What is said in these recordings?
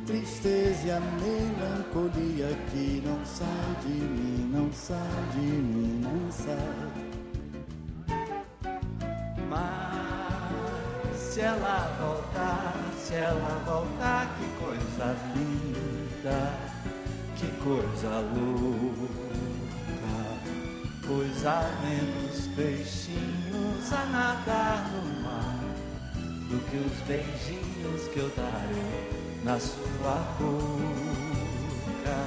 tristeza e a melancolia que não sai de mim, não sai de mim, não sai. Mas se ela voltar, que coisa linda, que coisa louca, pois há menos peixinhos a nadar no mar do que os beijinhos que eu darei na sua boca.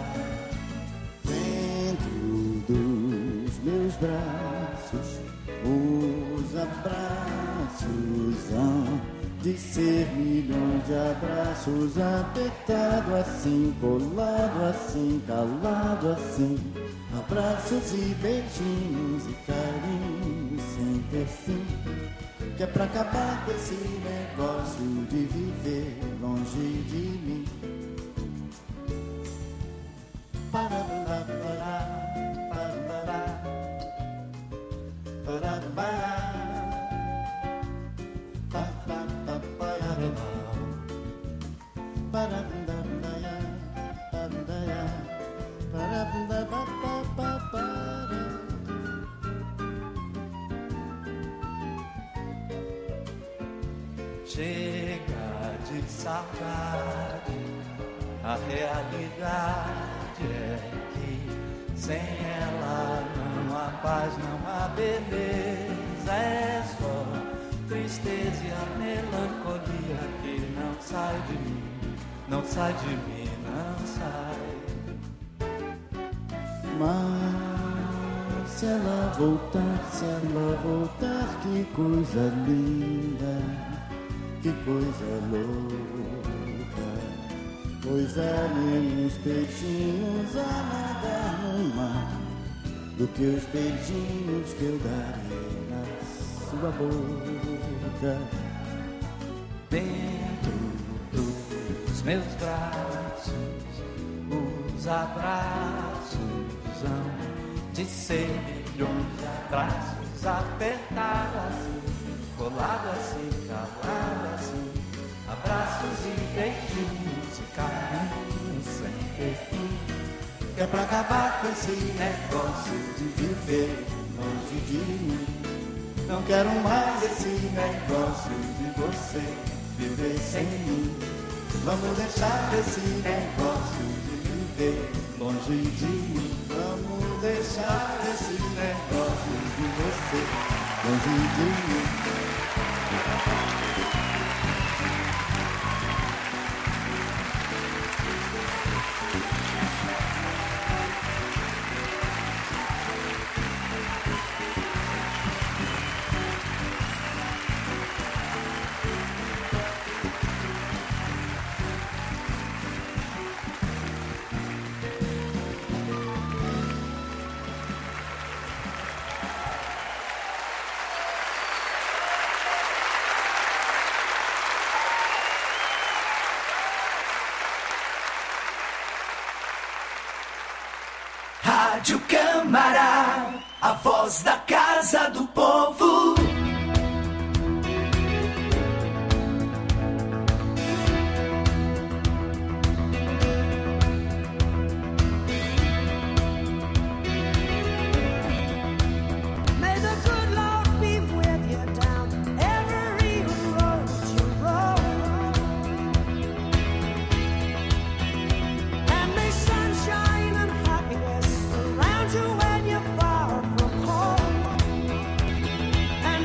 Dentro dos meus braços, os abraços hão de ser milhões de abraços, apertado assim, colado assim, calado assim, abraços e beijinhos e carinhos sem ter fim, que é pra acabar com esse negócio de viver longe de mim. Chega de saudade, a realidade é que sem ela não há paz, não há beleza, é só tristeza e a melancolia que não sai de mim, não sai de mim, não sai. Mas se ela voltar, que coisa linda, que coisa louca, pois há menos peixinhos a nadar no mar do que os beijinhos que eu darei na sua boca. Dentro dos meus braços, os abraços hão de ser milhões de abraços, apertados assim, colado assim, calado assim, abraços e beijinhos e carinhos sem ter fim, que é pra acabar com esse negócio de viver longe de mim. Não quero mais esse negócio de você viver sem mim. Vamos deixar esse negócio de viver longe de mim. Vamos deixar esse negócio de você longe de mim. Rádio Câmara, a voz da Casa do Povo. Around you when you're far from home.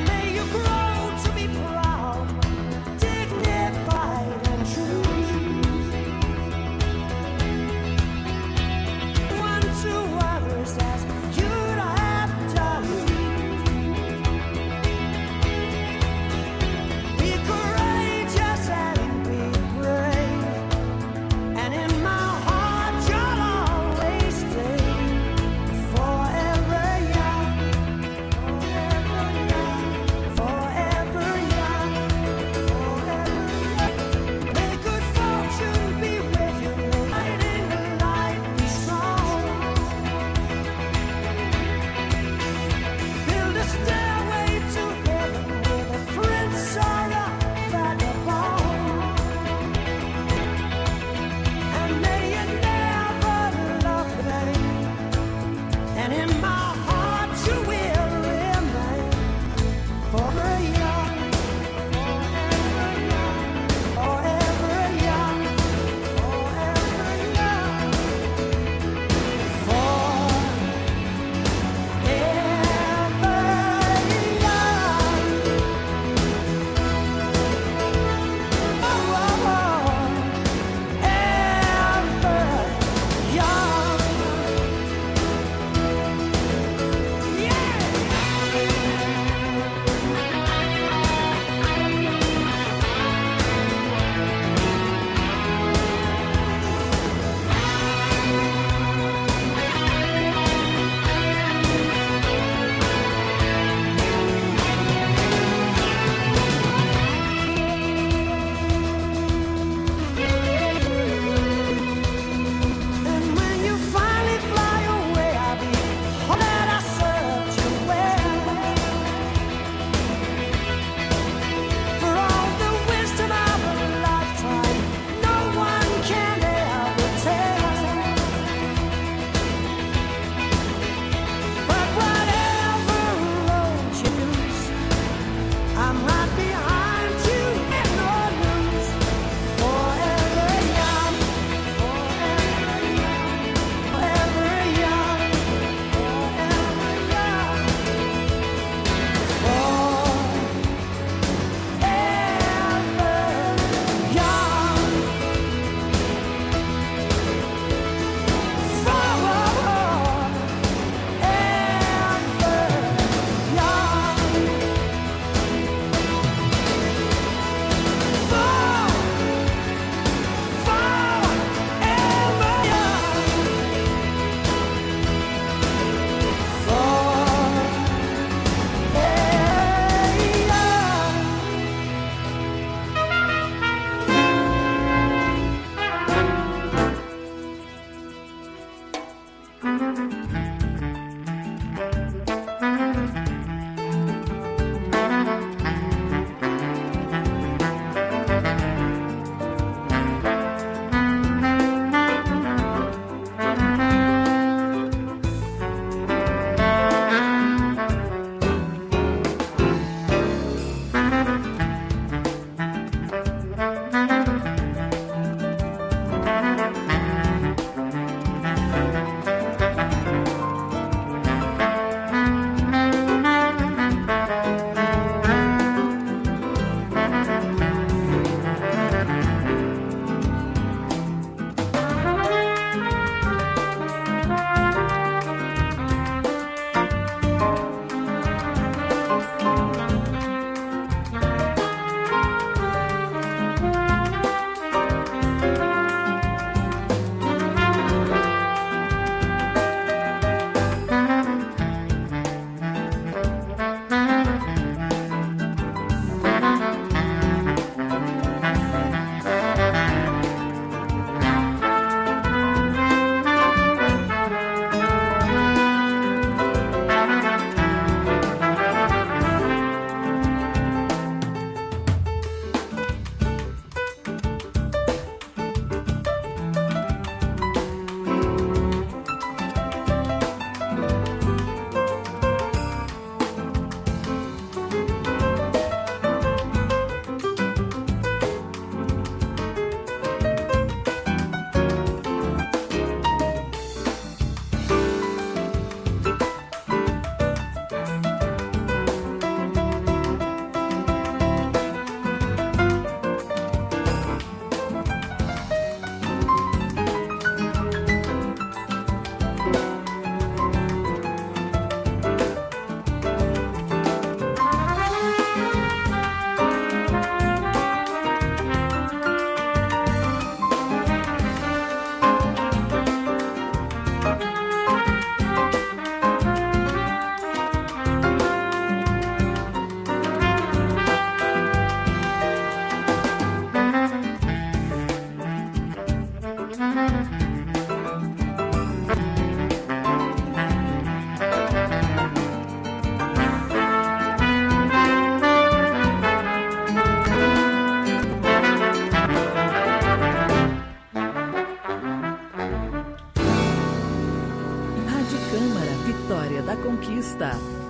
da Conquista.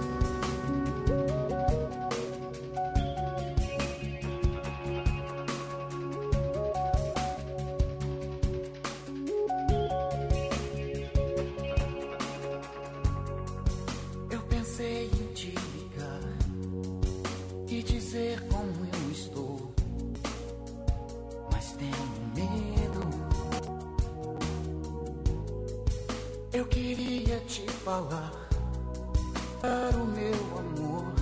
Eu pensei em te ligar e dizer como eu estou, mas tenho medo. Eu queria te falar para o meu amor,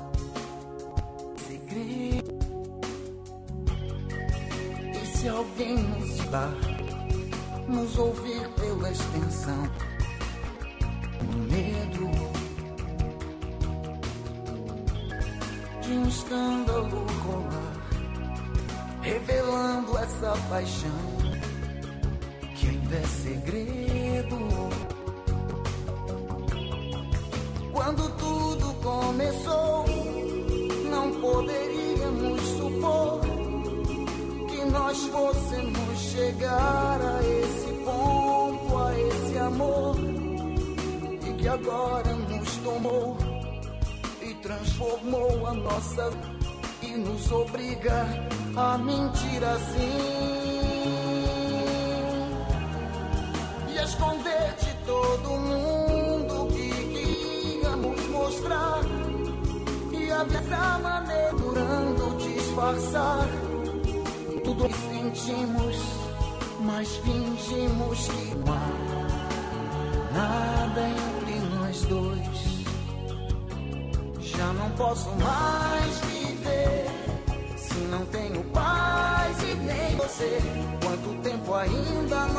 segredo. E se alguém nos estar, nos ouvir pela extensão do medo de um escândalo rolar, revelando essa paixão que ainda é segredo. Quando tudo começou, não poderíamos supor que nós fôssemos chegar a esse ponto, a esse amor, e que agora nos tomou e transformou a nossa e nos obriga a mentir assim e a esconder de todo mundo que queríamos mostrar, e a dessa maneira procurando disfarçar tudo que sentimos, mas fingimos que não há nada entre nós dois. Já não posso mais viver se não tenho paz e nem você. Quanto tempo ainda não